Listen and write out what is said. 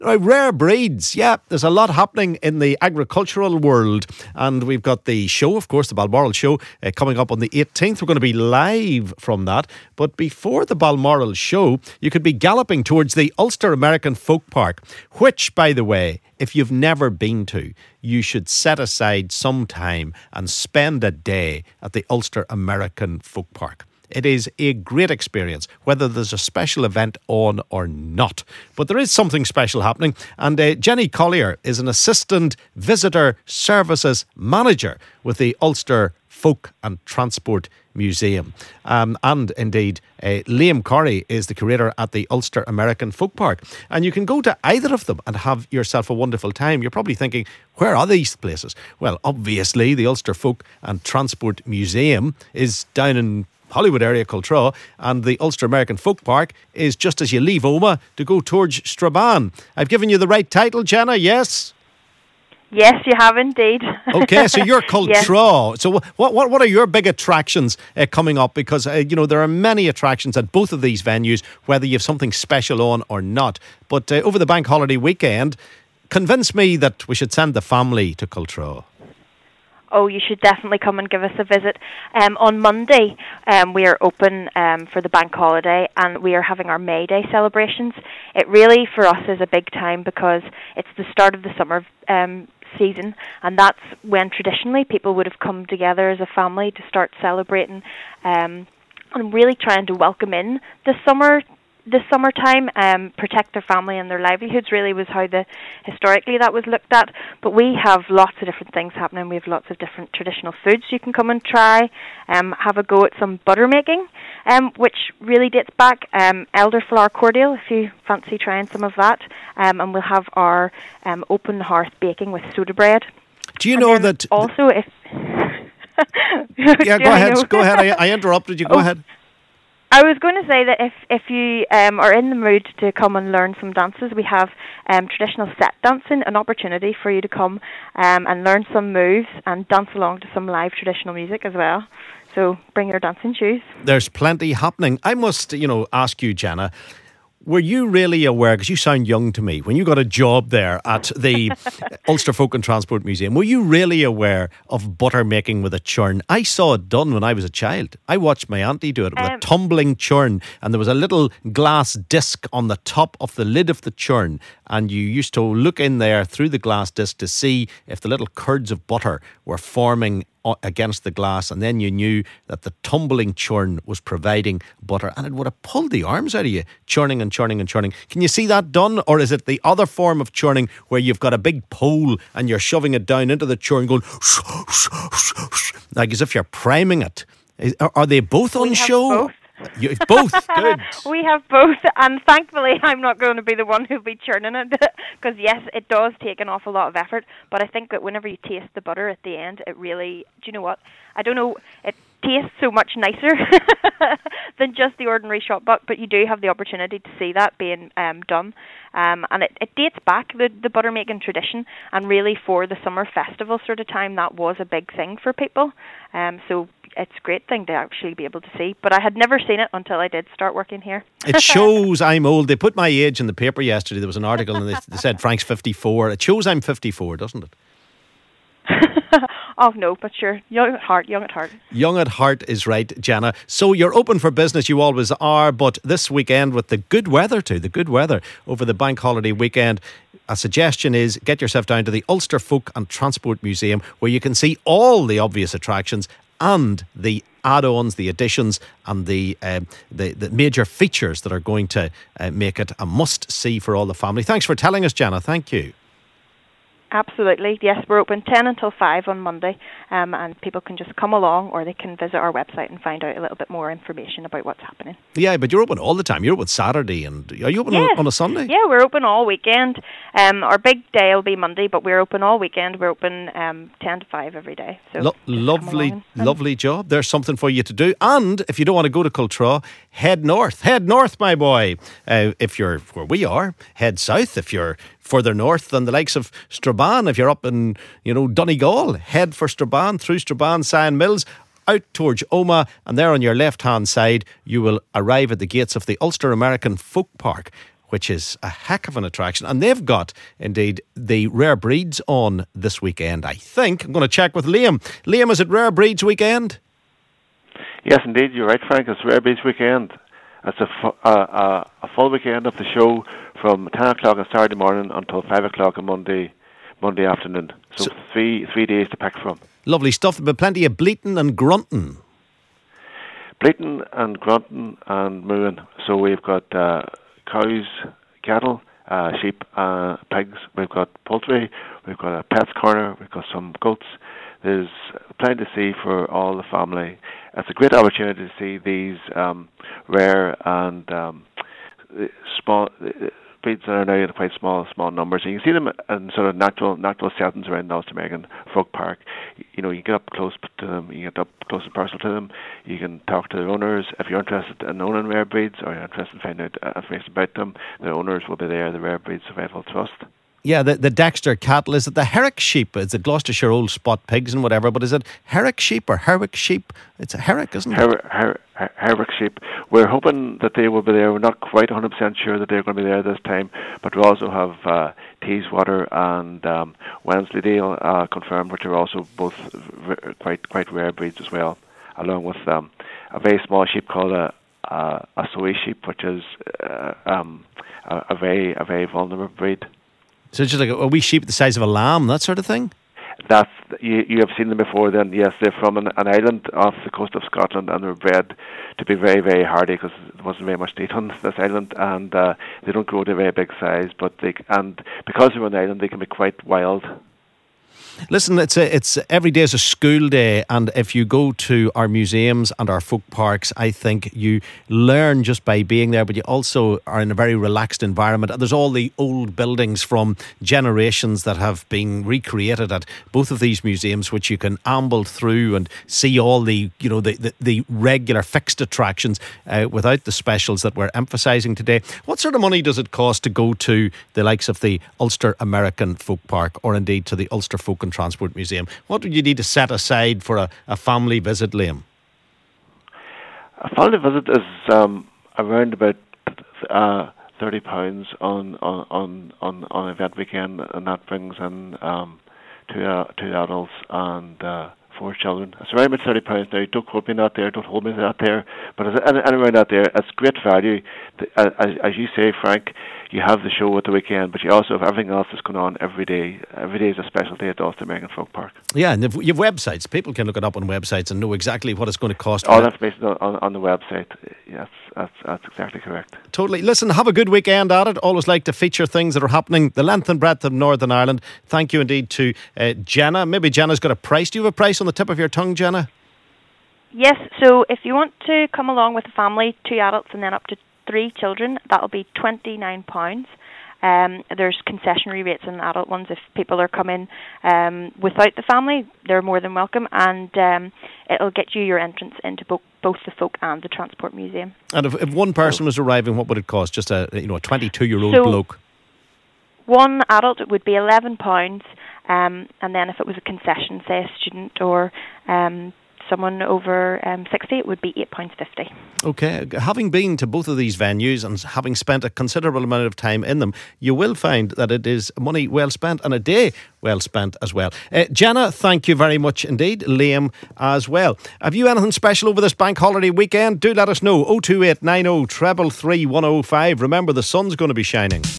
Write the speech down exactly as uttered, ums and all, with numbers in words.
Uh, rare breeds, yeah. There's a lot happening in the agricultural world. And we've got the show, of course, the Balmoral show, uh, coming up on the eighteenth. We're going to be live from that. But before the Balmoral show, you could be galloping towards the Ulster American Folk Park, which, by the way, if you've never been to, you should set aside some time and spend a day at the Ulster American Folk Park. It is a great experience, whether there's a special event on or not. But there is something special happening, and uh, Jenny Collier is an Assistant Visitor Services Manager with the Ulster Folk and Transport Museum. Um, and indeed, uh, Liam Corrie is the curator at the Ulster American Folk Park. And you can go to either of them and have yourself a wonderful time. You're probably thinking, where are these places? Well, obviously, the Ulster Folk and Transport Museum is down in Hollywood area, Cultra, and the Ulster American Folk Park is just as you leave Omagh to go towards Strabane. I've given you the right title, Jenna, yes? Yes, you have indeed. Okay, so you're Cultra. Yes. So what what what are your big attractions uh, coming up? Because, uh, you know, there are many attractions at both of these venues, whether you have something special on or not. But uh, over the bank holiday weekend, convince me that we should send the family to Cultra. Oh, you should definitely come and give us a visit. Um, on Monday, um, we are open um, for the bank holiday, and we are having our May Day celebrations. It really, for us, is a big time because it's the start of the summer um, season, and that's when traditionally people would have come together as a family to start celebrating um, and really trying to welcome in the summer this summertime, um, protect their family and their livelihoods really was how the historically that was looked at. But we have lots of different things happening. We have lots of different traditional foods you can come and try. Um, have a go at some butter making, um, which really dates back. Um, elderflower cordial, if you fancy trying some of that. Um, and we'll have our um, open hearth baking with soda bread. Do you and know that... Also, if... yeah, go ahead. Go ahead. I, I interrupted you. Go oh. ahead. I was going to say that if, if you um, are in the mood to come and learn some dances, we have um, traditional set dancing, an opportunity for you to come um, and learn some moves and dance along to some live traditional music as well. So bring your dancing shoes. There's plenty happening. I must, you know, ask you, Jenna, were you really aware, because you sound young to me, when you got a job there at the Ulster Folk and Transport Museum, were you really aware of butter making with a churn? I saw it done when I was a child. I watched my auntie do it with um, a tumbling churn, and there was a little glass disc on the top of the lid of the churn, and you used to look in there through the glass disc to see if the little curds of butter were forming against the glass, and then you knew that the tumbling churn was providing butter, and it would have pulled the arms out of you, churning and churning and churning. Can you see that done? Or is it the other form of churning where you've got a big pole and you're shoving it down into the churn going like as if you're priming it? Is, are, are they both on we show? Both. You, both, good. We have both, and thankfully I'm not going to be the one who'll be churning it, because yes, it does take an awful lot of effort, but I think that whenever you taste the butter at the end, it really, do you know what, I don't know, it tastes so much nicer than just the ordinary shop butter, but you do have the opportunity to see that being um, done, um, and it, it dates back, the, the butter making tradition, and really for the summer festival sort of time, that was a big thing for people, um, so it's a great thing to actually be able to see. But I had never seen it until I did start working here. It shows I'm old. They put my age in the paper yesterday. There was an article and they, they said Frank's fifty-four. It shows I'm fifty-four, doesn't it? Oh, no, but sure. Young at heart, young at heart. Young at heart is right, Jenna. So you're open for business, you always are, but this weekend with the good weather too, the good weather over the bank holiday weekend, a suggestion is get yourself down to the Ulster Folk and Transport Museum where you can see all the obvious attractions and the add-ons, the additions and the, um, the the major features that are going to uh, make it a must-see for all the family. Thanks for telling us, Jenna. Thank you. Absolutely. Yes, we're open ten until five on Monday, um, and people can just come along or they can visit our website and find out a little bit more information about what's happening. Yeah, but you're open all the time. You're open Saturday, and are you open yes. on a Sunday? Yeah, we're open all weekend. Um, our big day will be Monday, but we're open all weekend. We're open um, ten to five every day. So Lo- lovely, lovely job. There's something for you to do. And if you don't want to go to Cultra, head north. Head north, my boy. Uh, if you're where we are, head south. If you're further north than the likes of Strabane, if you're up in, you know, Donegal, head for Strabane, through Strabane, Sion Mills, out towards Omagh, and there on your left-hand side, you will arrive at the gates of the Ulster American Folk Park, which is a heck of an attraction. And they've got, indeed, the Rare Breeds on this weekend, I think. I'm going to check with Liam. Liam, is it Rare Breeds weekend? Yes, indeed, you're right, Frank. It's Rare Breeds weekend. It's a, fu- uh, uh, a full weekend of the show from ten o'clock on Saturday morning until five o'clock on Monday Monday afternoon. So, so three three days to pick from. Lovely stuff. But plenty of bleating and grunting. Bleating and grunting and mooing. So we've got uh, cows, cattle, uh, sheep, uh, pigs. We've got poultry. We've got a pets corner. We've got some goats. There's plenty to see for all the family. It's a great opportunity to see these um, rare and um, small breeds that are now in quite small, small numbers. And you can see them in sort of natural, natural settings around the Ulster American Folk Park. You know, you get up close to them, you get up close and personal to them. You can talk to their owners if you're interested in owning rare breeds or you're interested in finding out information about them. The owners will be there. The Rare Breeds Survival Trust. Yeah, the, the Dexter cattle, is it the Herrick sheep? It's the Gloucestershire old spot pigs and whatever, but is it Herrick sheep or Herrick sheep? It's a Herrick, isn't it? Her, her, her, Herrick sheep. We're hoping that they will be there. We're not quite one hundred percent sure that they're going to be there this time, but we also have uh, Teeswater and um, Wensleydale uh, confirmed, which are also both r- quite quite rare breeds as well, along with um, a very small sheep called a, a, a Soy sheep, which is uh, um, a, a very a very vulnerable breed. So it's just like a wee sheep the size of a lamb, that sort of thing? That's you, you have seen them before then. Yes, they're from an, an island off the coast of Scotland, and they're bred to be very, very hardy because there wasn't very much to eat on this island, and uh, they don't grow to a very big size, but they and because they're on the island, they can be quite wild. Listen, it's a, it's every day is a school day, and if you go to our museums and our folk parks, I think you learn just by being there, but you also are in a very relaxed environment. And there's all the old buildings from generations that have been recreated at both of these museums, which you can amble through and see all the, you know, the, the, the regular fixed attractions uh, without the specials that we're emphasising today. What sort of money does it cost to go to the likes of the Ulster American Folk Park or indeed to the Ulster Folk and Transport Museum? What would you need to set aside for a, a family visit, Liam? A family visit is um, around about uh, thirty pounds on on on on on event weekend, and that brings in um, two uh, two adults and uh, four children. It's around about thirty pounds now. Don't quote me that there. Don't hold me to that there. But it's and, and around that there, it's great value. The, as, as you say, Frank, you have the show at the weekend, but you also have everything else that's going on every day. Every day is a special day at the Ulster American Folk Park. Yeah, and you have websites. People can look it up on websites and know exactly what it's going to cost. All that information on, on, on the website. Yes, that's, that's exactly correct. Totally. Listen, have a good weekend at it. Always like to feature things that are happening the length and breadth of Northern Ireland. Thank you indeed to uh, Jenna. Maybe Jenna's got a price. Do you have a price on the tip of your tongue, Jenna? Yes, so if you want to come along with a family, two adults and then up to three children, that'll be twenty-nine pounds. Um, there's concessionary rates on adult ones. If people are coming um, without the family, they're more than welcome, and um, it'll get you your entrance into bo- both the Folk and the Transport Museum. And if, if one person was arriving, what would it cost? Just a you know a twenty-two-year-old so, bloke? One adult, it would be eleven pounds, um, and then if it was a concession, say a student or um, someone over um, sixty, it would be eight pounds fifty. Okay, having been to both of these venues and having spent a considerable amount of time in them, you will find that it is money well spent and a day well spent as well. Uh, Jenna, thank you very much indeed. Liam as well. Have you anything special over this bank holiday weekend? Do let us know. oh two eight nine oh three three one oh five. Remember, the sun's going to be shining.